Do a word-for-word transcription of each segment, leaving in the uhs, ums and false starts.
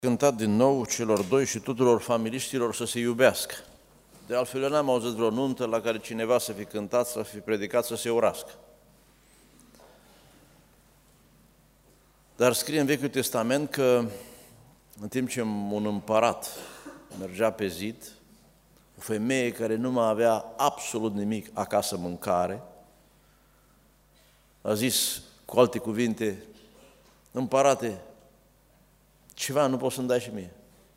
Cântat din nou celor doi și tuturor familiștilor să se iubească. De altfel, eu n-am auzit vreo nuntă la care cineva să fi cântat, să fi predicat, să se urască. Dar scrie în Vechiul Testament că în timp ce un împărat mergea pe zid, o femeie care nu mai avea absolut nimic acasă mâncare, a zis cu alte cuvinte: împărate, ceva nu poți să-mi dai și mie?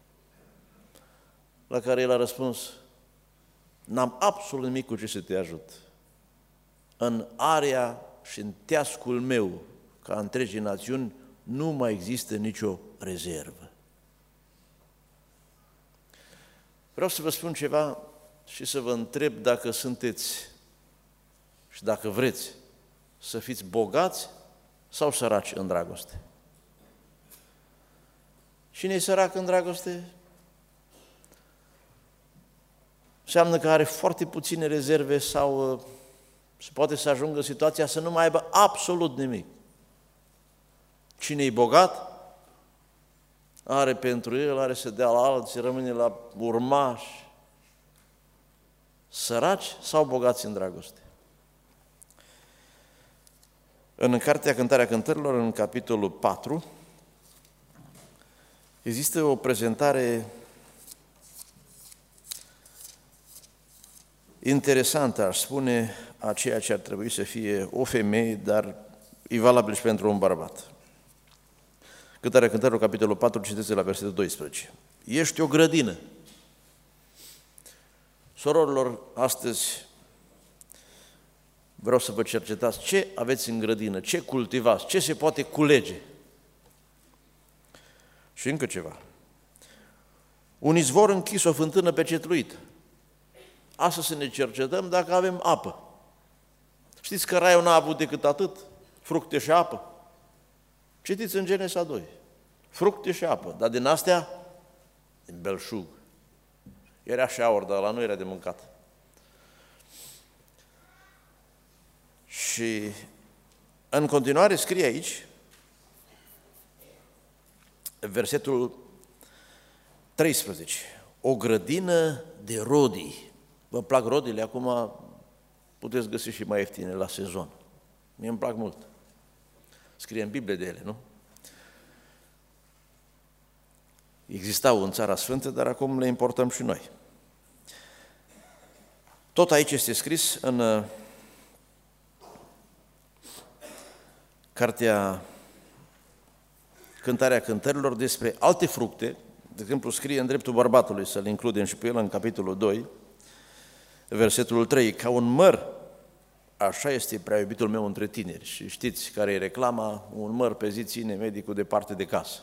La care el a răspuns: n-am absolut nimic cu ce să te ajut. În area și în teascul meu, ca întregii națiuni, nu mai există nicio rezervă. Vreau să vă spun ceva și să vă întreb dacă sunteți și dacă vreți să fiți bogați sau săraci în dragoste. Cine e sărac în dragoste? Înseamnă că are foarte puține rezerve sau se poate să ajungă în situația să nu mai aibă absolut nimic. Cine e bogat, are pentru el, are să dea la alții, rămâne la urmași. Săraci sau bogați în dragoste? În Cartea Cântarea Cântărilor, în capitolul patru, există o prezentare interesantă, aș spune, a ceea ce ar trebui să fie o femeie, dar e valabil și pentru un bărbat. Cântarea Cântărilor, capitolul patru, citeți la versetul doisprezece. Ești o grădină. Sororilor, astăzi vreau să vă cercetați ce aveți în grădină, ce cultivați, ce se poate culege. Și încă ceva. Un izvor închis, o fântână pecetluită. Astăzi să ne cercetăm dacă avem apă. Știți că raiul n-a avut decât atât? Fructe și apă. Citiți în Genesa doi. Fructe și apă. Dar din astea, din belșug. Era și aur, dar la nu era de mâncat. Și în continuare scrie aici, versetul treisprezece, o grădină de rodii. Vă plac rodile? Acum puteți găsi și mai ieftine la sezon. Mie îmi plac mult. Scrie în Biblie de ele, nu? Existau în Țara Sfântă, dar acum le importăm și noi. Tot aici este scris în Cartea Cântarea Cântărilor despre alte fructe. De exemplu, scrie în dreptul bărbatului, să-l includem și pe el în capitolul doi, versetul trei, ca un măr, așa este prea iubitul meu între tineri. Și știți care e reclama? Un măr pe zi ține medicul departe de casă.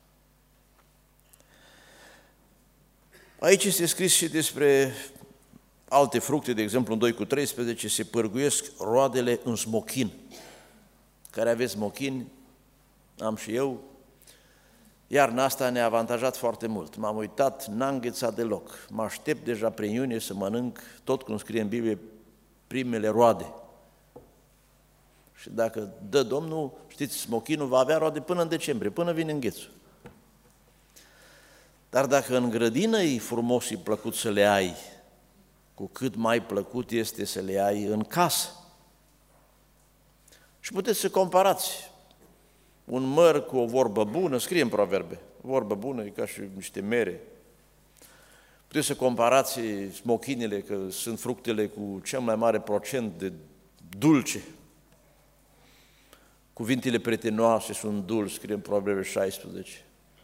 Aici este scris și despre alte fructe, de exemplu în doi cu treisprezece, se pârguiesc roadele în smochin. Care aveți smochin, am și eu. Iarna asta ne-a avantajat foarte mult. M-am uitat, n-am înghețat deloc. Mă aștept deja prin iunie să mănânc, tot cum scrie în Biblie, primele roade. Și dacă dă Domnul, știți, smochinul va avea roade până în decembrie, până vine înghețul. Dar dacă în grădină e frumos și plăcut să le ai, cu cât mai plăcut este să le ai în casă. Și puteți să comparați un măr cu o vorbă bună, scrie în Proverbe, vorbă bună e ca și niște mere. Puteți să comparați smochinile, că sunt fructele cu cel mai mare procent de dulce. Cuvintele prietenoase sunt dulci, scrie în Proverbe șaisprezece.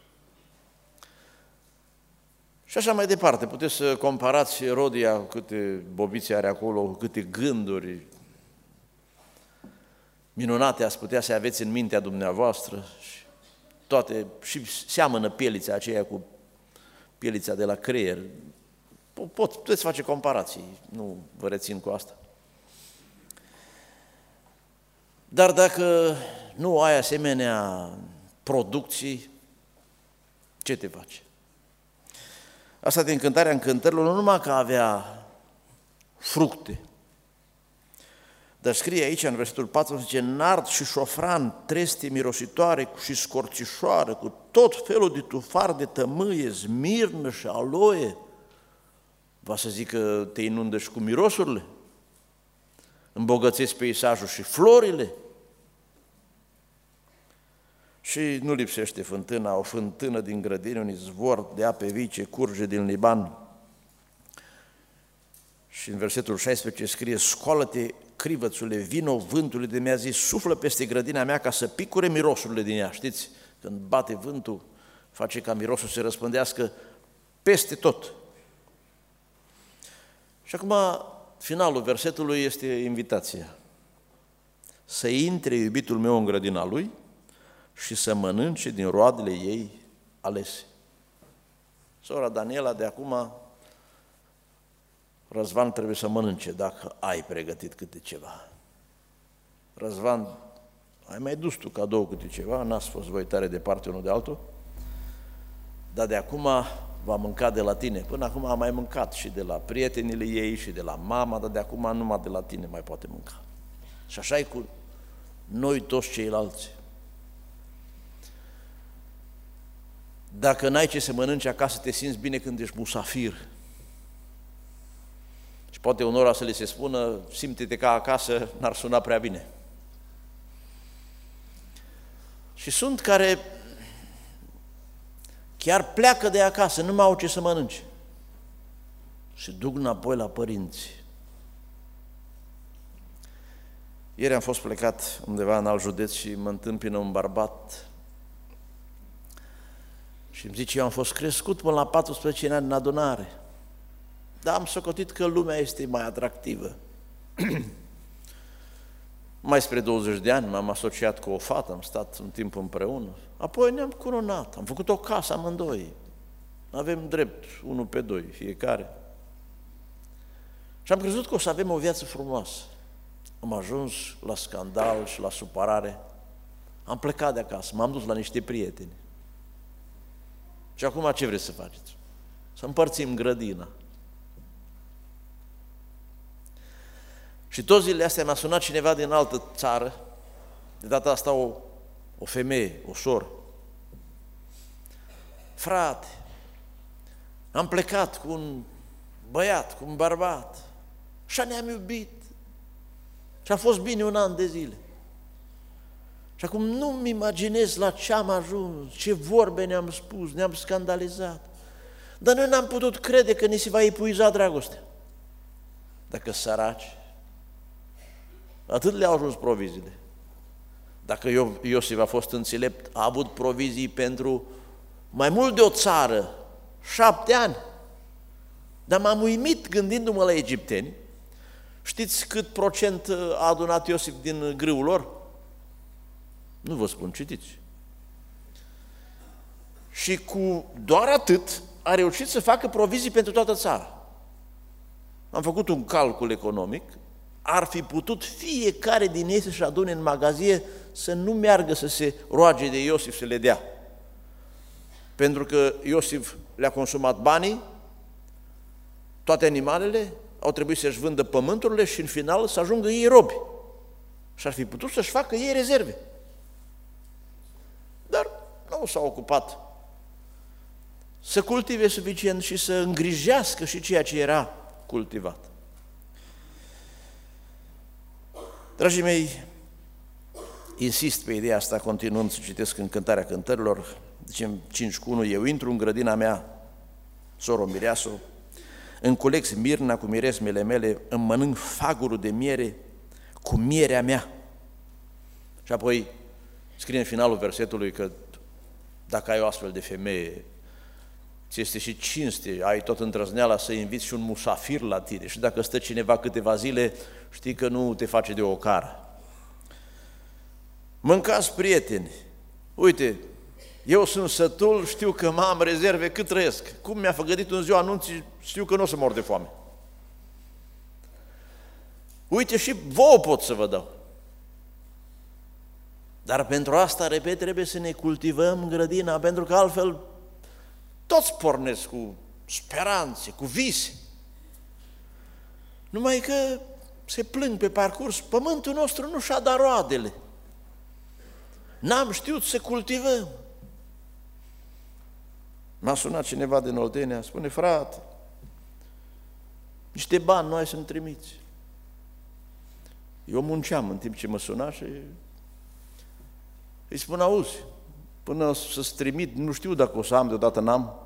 Și așa mai departe, puteți să comparați rodia, câte bobițe are acolo, câte gânduri minunate ați putea să aveți în mintea dumneavoastră și toate, și seamănă pielița aceea cu pielița de la creier. Pot, puteți face comparații, nu vă rețin cu asta. Dar dacă nu ai asemenea producții, ce te faci? Asta din Cântarea Cântărilor, nu numai că avea fructe, Dar scrie aici în versetul paisprezece, nard și șofran, treste mirositoare și scorțișoară, cu tot felul de tufar de tămâie, smirnă și aloe. Va să zic că te inundă și cu mirosurile? Îmbogățesc peisajul și florile? Și nu lipsește fântâna, o fântână din grădină, un izvor de ape vii ce curge din Liban. Și în versetul șaisprezece scrie, scoală-te, crivățule, vino vântului de mi-a zis, suflă peste grădina mea ca să picure mirosurile din ea. Știți, când bate vântul, face ca mirosul să se răspândească peste tot. Și acum, finalul versetului este invitația. Să intre iubitul meu în grădina lui și să mănânce din roadele ei alese. Sora Daniela, de acum, Răzvan trebuie să mănânce, dacă ai pregătit câte ceva. Răzvan, ai mai dus tu cadou câte ceva, n-ați fost voi tare departe unul de altul, dar de acum va mânca de la tine. Până acum a mai mâncat și de la prietenile ei și de la mama, dar de acum numai de la tine mai poate mânca. Și așa e cu noi toți ceilalți. Dacă n-ai ce să mănânci acasă, te simți bine când ești musafir. Și poate unora să li se spună, simte-te ca acasă, n-ar suna prea bine. Și sunt care chiar pleacă de acasă, nu mai au ce să mănânce. Și duc înapoi la părinți. Ieri am fost plecat undeva în alt județ și mă întâmpină un bărbat și îmi zice, eu am fost crescut până la paisprezece ani în adunare, dar am socotit că lumea este mai atractivă. Mai spre douăzeci de ani m-am asociat cu o fată, am stat un timp împreună, apoi ne-am curunat, am făcut o casă amândoi, avem drept unul pe doi, fiecare. Și am crezut că o să avem o viață frumoasă. Am ajuns la scandal și la supărare, am plecat de acasă, m-am dus la niște prieteni. Și acum ce vreți să faceți? Să împărțim grădina. Și toți zilele astea m-a sunat cineva din altă țară, de data asta o, o femeie, o soră. Frate, am plecat cu un băiat, cu un bărbat, și ne-am iubit. Și a fost bine un an de zile. Și acum nu-mi imaginez la ce am ajuns, ce vorbe ne-am spus, ne-am scandalizat. Dar noi n-am putut crede că ni se va epuiza dragostea. Dacă săraci, atât le-au ajuns proviziile. Dacă Iosif a fost înțelept, a avut provizii pentru mai mult de o țară, șapte ani. Dar m-am uimit gândindu-mă la egipteni. Știți cât procent a adunat Iosif din grâul lor? Nu vă spun, citiți. Și cu doar atât a reușit să facă provizii pentru toată țara. Am făcut un calcul economic, ar fi putut fiecare din ei să-și adune în magazie să nu meargă să se roage de Iosif să le dea. Pentru că Iosif le-a consumat banii, toate animalele, au trebuit să-și vândă pământurile și în final să ajungă ei robi. Și ar fi putut să-și facă ei rezerve. Dar nu s-au ocupat să cultive suficient și să îngrijească și ceea ce era cultivat. Dragii mei, insist pe ideea asta, continuând să citesc în Cântarea Cântărilor, zicem cinci cu unu, eu intru în grădina mea, soro mireasă, îmi culeg smirna cu miresmele mele, îmi mănânc fagurul de miere cu mierea mea. Și apoi scrie în finalul versetului că dacă ai o astfel de femeie, ți este și cinste, ai tot îndrăzneala să inviți și un musafir la tine și dacă stă cineva câteva zile, știi că nu te face de ocară. Mâncați, prieteni, uite, eu sunt sătul, știu că mai am rezerve cât trăiesc. Cum mi-a făgădit în ziua anunții, știu că nu o să mor de foame. Uite, și vouă pot să vă dau. Dar pentru asta, repet, trebuie să ne cultivăm grădina, pentru că altfel toți pornesc cu speranțe, cu vise. Numai că se plâng pe parcurs, pământul nostru nu și-a dat roadele. N-am știut să cultivăm. M-a sunat cineva din Oltenia, spune, frate, niște bani nu ai să-mi trimiți. Eu munceam în timp ce mă suna și îi spun, auzi, până să-ți trimit, nu știu dacă o să am, deodată n-am.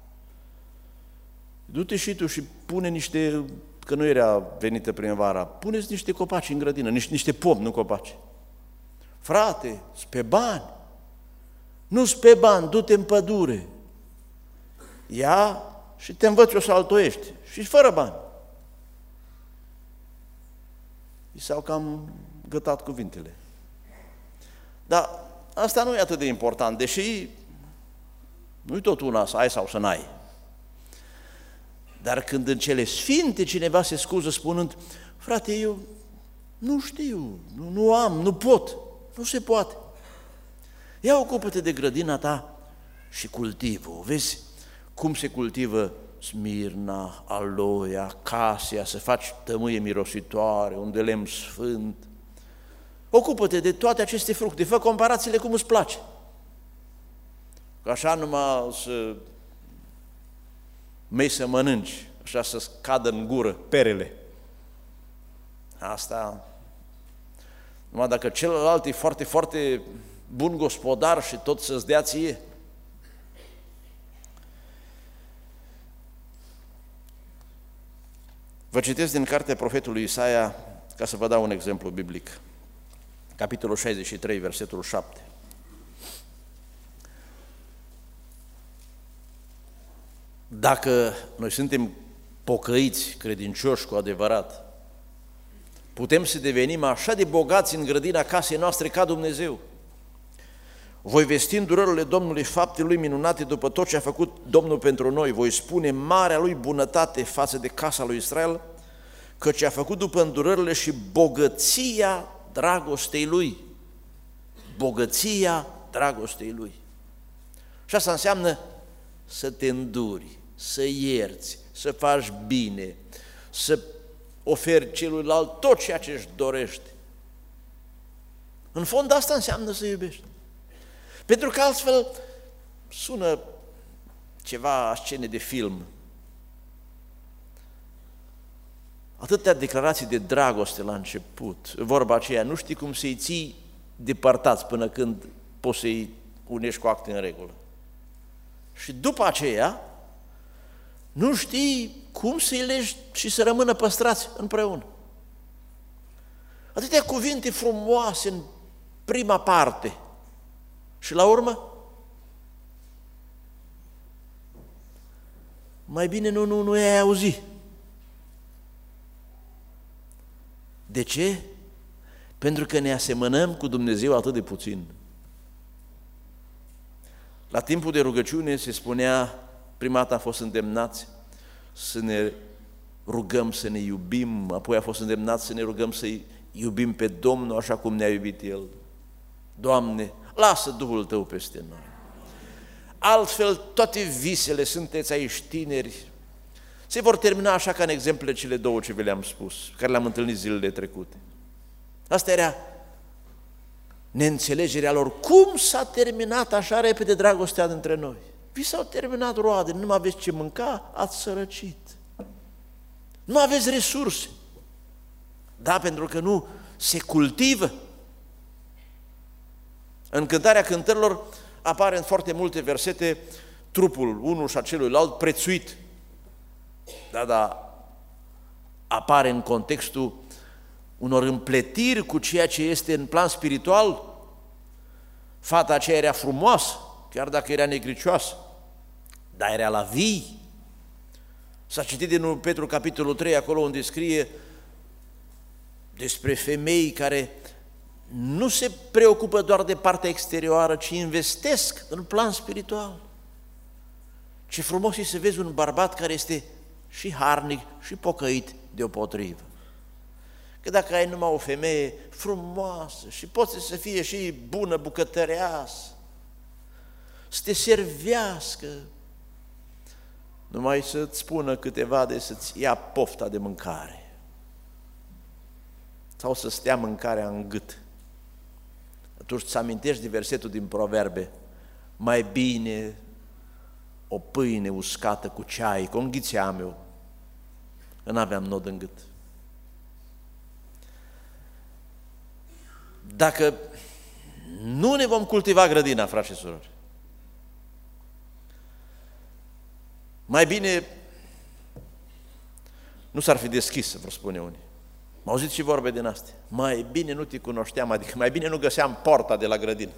Du-te și tu și pune niște, că nu era venită primăvara, puneți niște copaci în grădină, niște, niște pomi, nu copaci. Frate, sunt pe bani. Nu sunt pe bani, du-te în pădure. Ia și te învăț o să altoiești. Și fără bani. I s-au cam gătat cuvintele. Dar asta nu e atât de important, deși nu-i tot una să ai sau să n-ai. Dar când în cele sfinte cineva se scuză spunând, frate, eu nu știu, nu, nu am, nu pot, nu se poate. Ia ocupă-te de grădina ta și cultivă. Vezi cum se cultivă smirna, aloia, casia, să faci tămâie mirositoare, un de lemn sfânt. Ocupă-te de toate aceste fructe, fă comparațiile cum îți place. Că așa numai să mei să mănânci, așa să cadă în gură perele. Asta, numai dacă celălalt e foarte, foarte bun gospodar și tot să-ți dea ție. Vă citesc din cartea profetului Isaia ca să vă dau un exemplu biblic. Capitolul șaizeci și trei, versetul șapte. Dacă noi suntem pocăiți, credincioși cu adevărat, putem să devenim așa de bogați în grădina casei noastre ca Dumnezeu. Voi vesti îndurările Domnului, faptele Lui minunate după tot ce a făcut Domnul pentru noi. Voi spune marea Lui bunătate față de casa lui Israel, căci a făcut după îndurările și bogăția dragostei Lui. Bogăția dragostei Lui. Și asta înseamnă să te înduri, să ierți, să faci bine, să oferi celuilalt tot ceea ce își dorește. În fond asta înseamnă să iubești. Pentru că altfel sună ceva scene de film. Atâtea declarații de dragoste la început, vorba aceea, nu știi cum să-i ții depărtați până când poți să-i unești cu acte în regulă. Și după aceea, nu știi cum să-i legi și să rămână păstrați împreună. Atâtea cuvinte frumoase în prima parte. Și la urmă? Mai bine nu, nu, nu i-ai auzi. De ce? Pentru că ne asemănăm cu Dumnezeu atât de puțin. La timpul de rugăciune se spunea, prima dată a fost îndemnați să ne rugăm să ne iubim, apoi a fost îndemnați să ne rugăm să iubim pe Domnul așa cum ne-a iubit El. Doamne, lasă Duhul Tău peste noi. Altfel, toate visele, sunteți aici tineri, se vor termina așa ca în exemplele cele două ce vi le-am spus, care le-am întâlnit zilele trecute. Asta era neînțelegerea lor. Cum s-a terminat așa repede dragostea dintre noi? Vi s-au terminat roade, nu mai aveți ce mânca, ați sărăcit. Nu aveți resurse. Da, pentru că nu se cultivă. În Cântarea Cântărilor apare în foarte multe versete trupul unul și a celuilalt prețuit. Da, da, apare în contextul unor împletiri cu ceea ce este în plan spiritual. Fata aceea era frumoasă, chiar dacă era negricioasă, dar era la vii. S-a citit din unu Petru, capitolul trei, acolo unde scrie despre femei care nu se preocupă doar de partea exterioară, ci investesc în plan spiritual. Ce frumos e să vezi un bărbat care este și harnic și pocăit deopotrivă. Că dacă ai numai o femeie frumoasă și poți să fie și bună bucătăreasă, să te servească, numai să-ți spună câteva de să-ți ia pofta de mâncare. sau să stea mâncarea în gât. Atunci îți amintești de versetul din Proverbe, mai bine o pâine uscată cu ceai, cu un ghițeam eu, că n-aveam nod în gât. Dacă nu ne vom cultiva grădina, frați și surori, mai bine nu s-ar fi deschis, vă spune unii. M-au auzit și vorbe din astea. Mai bine nu te cunoșteam, adică mai bine nu găseam porta de la grădină.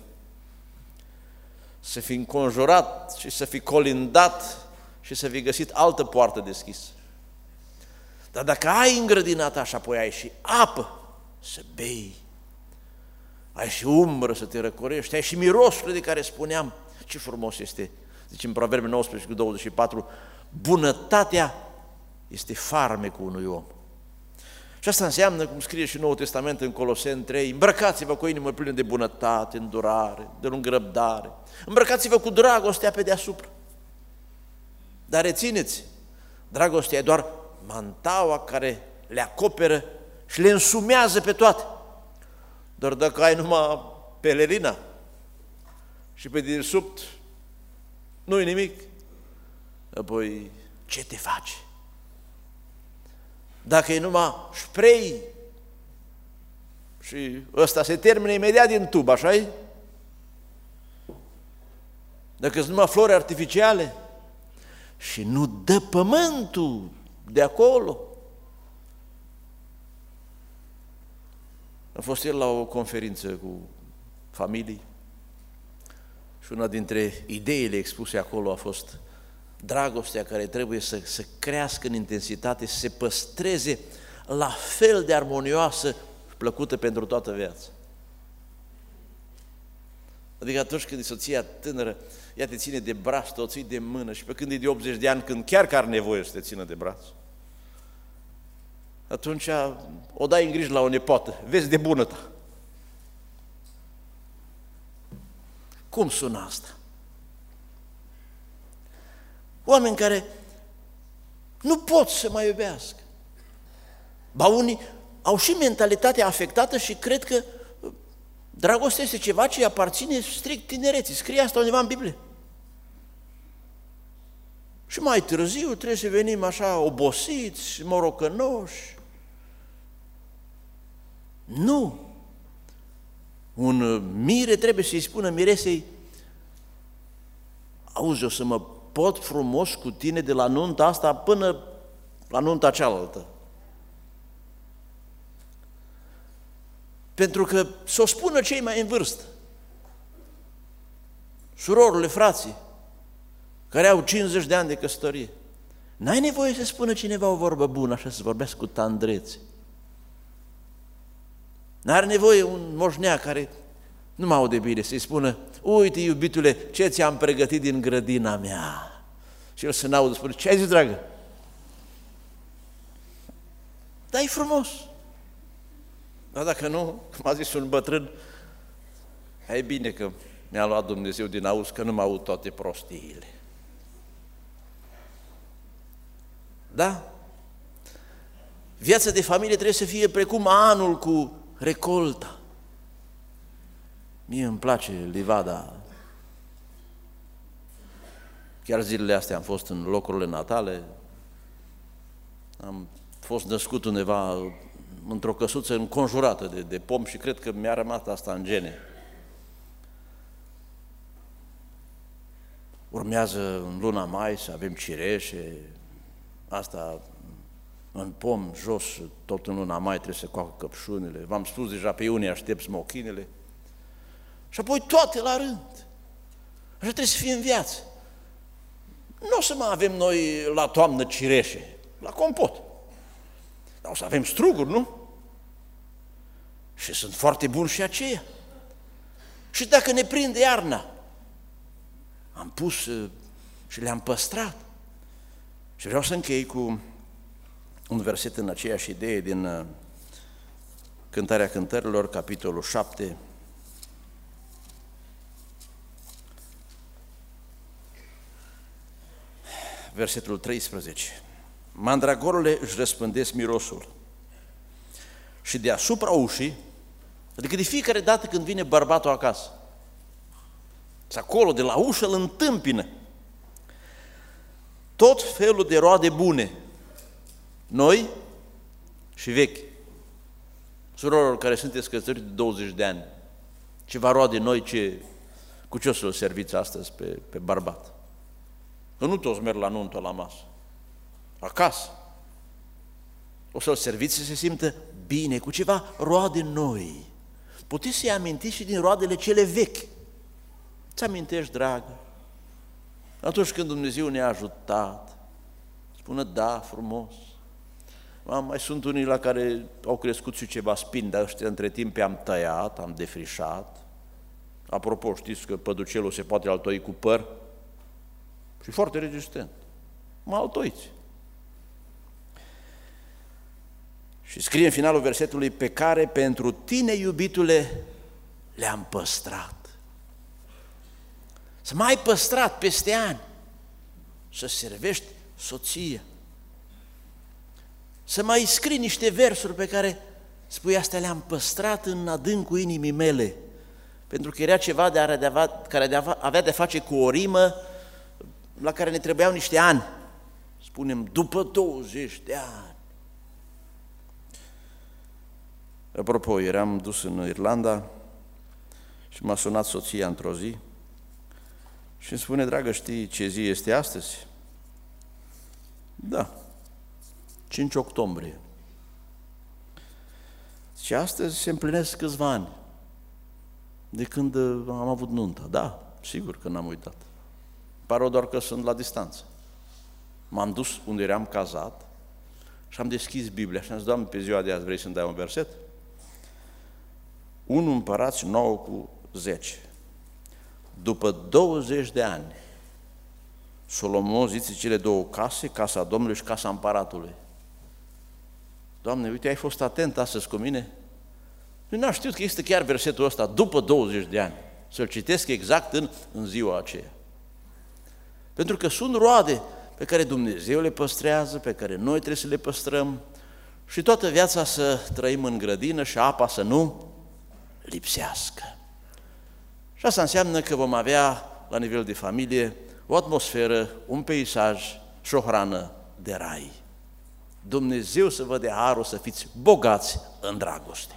Să fi înconjurat și să fi colindat și să fi găsit altă poartă deschisă. Dar dacă ai în grădina ta și apoi ai și apă să bei, ai și umbră să te răcorești, ai și mirosul de care spuneam, ce frumos este, zice în Proverbe nouăsprezece cu douăzeci și patru, bunătatea este farmecul unui om. Și asta înseamnă, cum scrie și Noul Testament în Coloseni trei, îmbrăcați-vă cu o inimă plină de bunătate, îndurare, de lungă răbdare, îmbrăcați-vă cu dragostea pe deasupra. Dar rețineți, dragostea e doar mantaua care le acoperă și le însumează pe toate. Doar dacă ai numai pelerina și pe dedesubt nu-i nimic, apoi ce te faci? Dacă e numai spray și ăsta se termină imediat din tub, așa-i? Dacă sunt numai flori artificiale și nu dă pământul de acolo. Am fost el la o conferință cu familii și una dintre ideile expuse acolo a fost dragostea care trebuie să, să crească în intensitate, să se păstreze la fel de armonioasă și plăcută pentru toată viața. Adică atunci când e soția tânără, ea te ține de braț, te o ții de mână și pe când e de optzeci de ani, când chiar că are nevoie să te țină de braț, atunci o dai în grijă la o nepoată, vezi de bună ta. Cum sună asta? Oameni care nu pot să mai iubească. Ba unii au și mentalitatea afectată și cred că dragostea este ceva ce aparține strict tinereții. Scrie asta undeva în Biblie. Și mai târziu trebuie să venim așa obosiți, morocănoși. Nu! Un mire trebuie să-i spună miresei, auzi, o să mă pot frumos cu tine de la nunta asta până la nunta cealaltă. Pentru că s-o spună cei mai în vârstă, surorile, frații, care au cincizeci de ani de căsătorie. N-ai nevoie să spună cineva o vorbă bună, așa să vorbească cu tandrețe. N-are nevoie un moșnea care nu mă aude bine să-i spună, uite, iubitule, ce ți-am pregătit din grădina mea. Și el să n-audă, spune, ce ai zis, dragă? Da, e frumos. Dar dacă nu, cum a zis un bătrân, e bine că mi-a luat Dumnezeu din auz, că nu mă aud toate prostiile. Da? Viața de familie trebuie să fie precum anul cu recolta. Mie îmi place livada. Chiar zilele astea am fost în locurile natale, am fost născut undeva într-o căsuță înconjurată de, de pom și cred că mi-a rămas asta în gene. Urmează în luna mai să avem cireșe, asta în pom, jos, tot în luna mai trebuie să coacă căpșunile. V-am spus deja, pe iunie aștept smochinele. Și apoi toate la rând. Așa trebuie să fie în viață. Nu o să mai avem noi la toamnă cireșe, la compot. Dar o să avem struguri, nu? Și sunt foarte buni și aceia. Și dacă ne prinde iarna, am pus și le-am păstrat. Și vreau să închei cu un verset în aceeași idee din Cântarea Cântărilor, capitolul șapte. Versetul treisprezece. Mandragorele își răspândesc mirosul și deasupra ușii, adică de fiecare dată când vine bărbatul acasă, și acolo de la ușă îl întâmpină tot felul de roade bune, noi și vechi. Surorilor care sunteți căsătoriți de douăzeci de ani, ceva roade noi, ce, cu ce o să-l serviți astăzi pe, pe bărbat? Că nu toți merg la nuntă la masă, acasă. O să-l serviți să se simtă bine, cu ceva roade noi. Puteți să-i amintiți și din roadele cele vechi. Ți amintești, dragă? Atunci când Dumnezeu ne-a ajutat, spună da, frumos. Mai sunt unii la care au crescut și ceva spini, dar ăștia între timp am tăiat, am defrișat. Apropo, știți că păducelul se poate altoi cu păr și foarte rezistent. Mă altoiți. Și scrie în finalul versetului, pe care pentru tine, iubitule, le-am păstrat. Să mai ai păstrat peste ani, să servești soția. Să mai scrii niște versuri pe care spui, astea le-am păstrat în adâncul inimii mele, pentru că era ceva de a, de a, care de a, avea de face cu o rimă la care ne trebuiau niște ani. Spunem, după douăzeci de ani. Apropo, eram dus în Irlanda și m-a sunat soția într-o zi și îmi spune, dragă, știi ce zi este astăzi? Da, cinci octombrie. Și astăzi se împlinesc câțiva ani de când am avut nunta. Da, sigur că n-am uitat. Pare doar că sunt la distanță. M-am dus unde eram cazat și am deschis Biblia și am zis, Doamne, pe ziua de azi vrei să-mi dai un verset? unu Împărați nouă cu zece. După douăzeci de ani, Solomon zice cele două case, casa Domnului și casa împăratului. Doamne, uite, ai fost atent astăzi cu mine? Nu n-am știut că este chiar versetul ăsta, după douăzeci de ani, să-l citesc exact în, în ziua aceea. Pentru că sunt roade pe care Dumnezeu le păstrează, pe care noi trebuie să le păstrăm și toată viața să trăim în grădină și apa să nu lipsească. Și asta înseamnă că vom avea, la nivel de familie, o atmosferă, un peisaj și o hrană de rai. Dumnezeu să vă dea harul să fiți bogați în dragoste.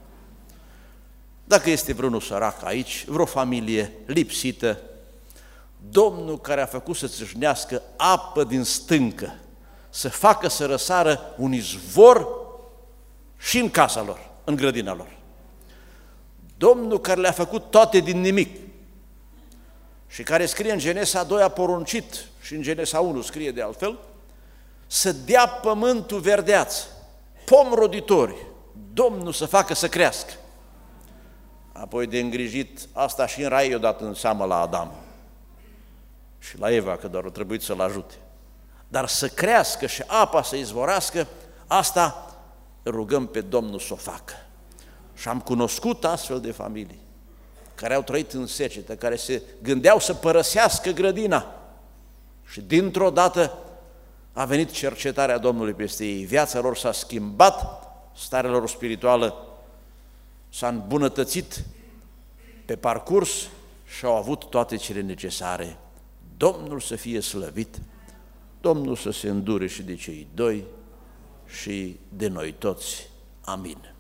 Dacă este vreunul sărac aici, vreo familie lipsită, Domnul care a făcut să țâșnească apă din stâncă, să facă să răsară un izvor și în casa lor, în grădina lor. Domnul care le-a făcut toate din nimic și care scrie în Genesa doi a poruncit și în Genesa unu scrie de altfel, să dea pământul verdeață, pom roditori, Domnul să facă să crească. Apoi de îngrijit, asta și în rai i-a dat în seamă la Adam și la Eva, că doar a trebuit să-l ajute. Dar să crească și apa să izvorască, asta rugăm pe Domnul să o facă. Și am cunoscut astfel de familii care au trăit în secetă, care se gândeau să părăsească grădina și dintr-o dată a venit cercetarea Domnului peste ei. Viața lor s-a schimbat, starea lor spirituală s-a îmbunătățit pe parcurs și au avut toate cele necesare. Domnul să fie slăvit, Domnul să se îndure și de cei doi și de noi toți. Amin.